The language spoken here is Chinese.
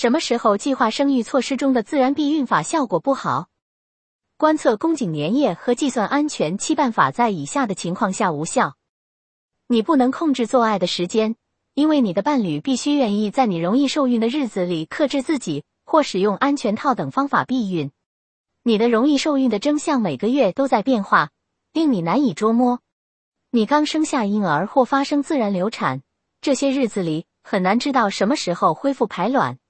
什么时候计划生育措施中的自然避孕法效果不好？观测宫颈粘液和计算安全期办法在以下的情况下无效。你不能控制做爱的时间，因为你的伴侣必须愿意在你容易受孕的日子里克制自己，或使用安全套等方法避孕。你的容易受孕的征象每个月都在变化，令你难以捉摸。你刚生下婴儿或发生自然流产，这些日子里很难知道什么时候恢复排卵。